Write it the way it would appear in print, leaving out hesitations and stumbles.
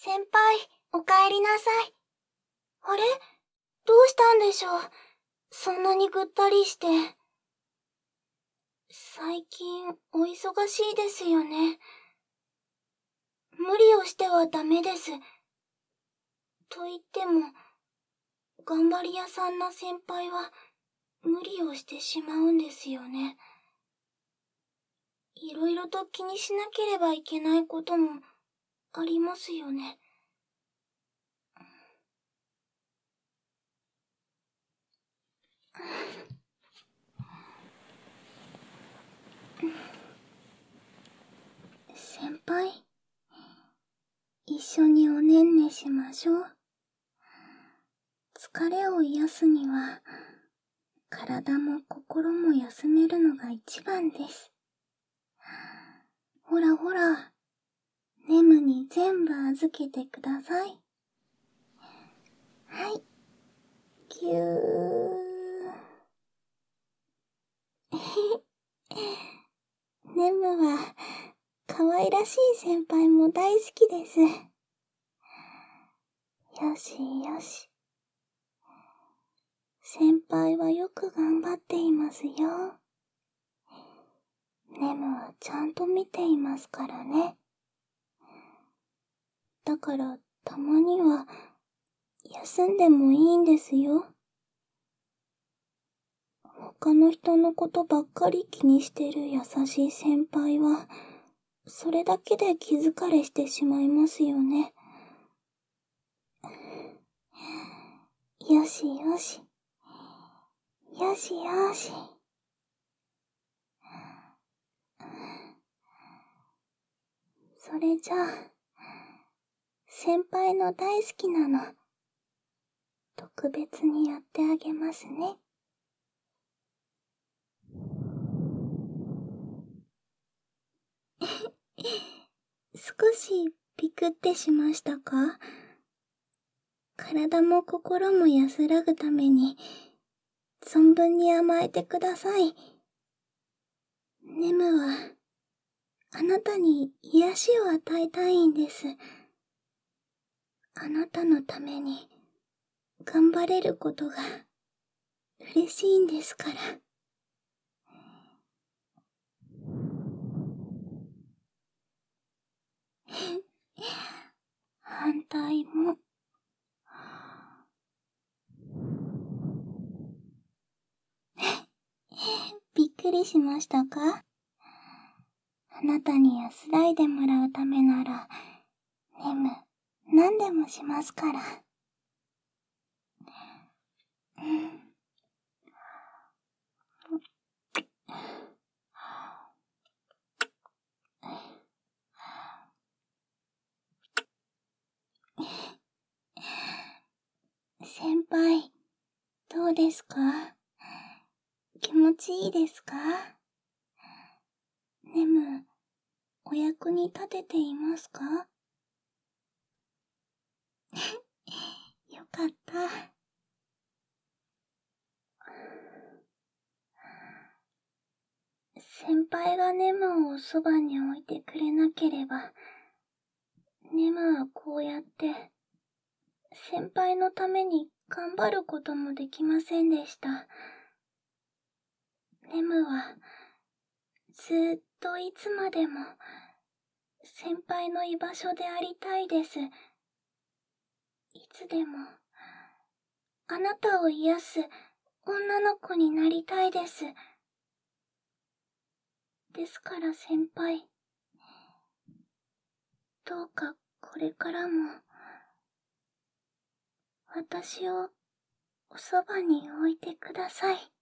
先輩、お帰りなさい。あれ？どうしたんでしょう？そんなにぐったりして。最近、お忙しいですよね。無理をしてはダメです。と言っても、頑張り屋さんな先輩は、無理をしてしまうんですよね。いろいろと気にしなければいけないことも、ありますよね。先輩、一緒におねんねしましょう。疲れを癒すには、体も心も休めるのが一番です。ほらほら、ネムに全部預けてください。はい。ぎゅー。ネムは、可愛らしい先輩も大好きです。よしよし。先輩はよく頑張っていますよ。ネムはちゃんと見ていますからね。だからたまには休んでもいいんですよ。他の人のことばっかり気にしてる優しい先輩は、それだけで気疲れしてしまいますよね。よしよし。よしよし。それじゃあ、先輩の大好きなの、特別にやってあげますね。少しビクってしましたか？体も心も安らぐために、存分に甘えてください。ネムは、あなたに癒しを与えたいんです。あなたのために、頑張れることが、嬉しいんですから。反対も。びっくりしましたか？あなたに安らいでもらうためなら、ネム、何でもしますから。先輩、どうですか？気持ちいいですか？ネム、お役に立てていますか？よかった。先輩がネムをそばに置いてくれなければ、ネムはこうやって、先輩のために頑張ることもできませんでした。ネムは、ずーっといつまでも、先輩の居場所でありたいです。いつでも、あなたを癒す女の子になりたいです。ですから先輩、どうかこれからも、私をおそばに置いてください。